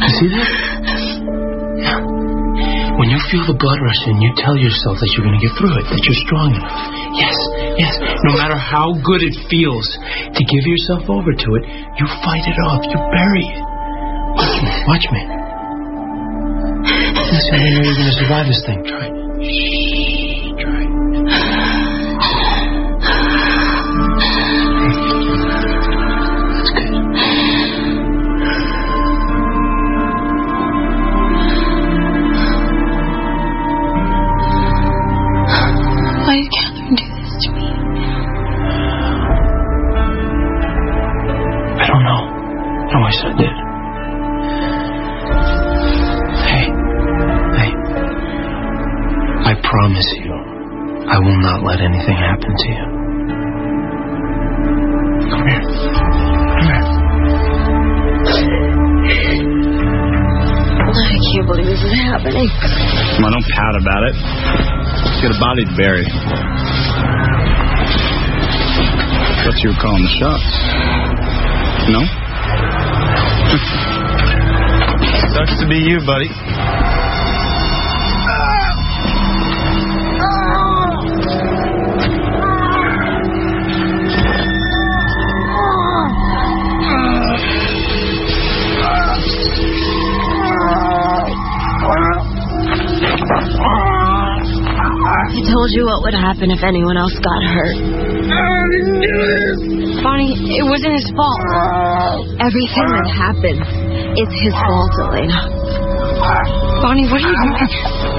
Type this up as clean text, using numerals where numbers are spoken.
You see that? Yeah. When you feel the blood rushing, you tell yourself that you're going to get through it, that you're strong enough. Yes. No matter how good it feels to give yourself over to it, you fight it off. You bury it. Watch me. Listen, I know you're going to survive this thing. Try it. Shh. Try it. That's good. Why did Catherine do this to me? I don't know. I wish I did. I promise you, I will not let anything happen to you. Come here. I can't believe this is happening. Come on, don't pout about it. Let's get a body to bury. Thought you were calling the shots. No? Sucks to be you, buddy. I told you what would happen if anyone else got hurt. Bonnie, it wasn't his fault. Everything that happened is his fault, Elena. Bonnie, what are you doing?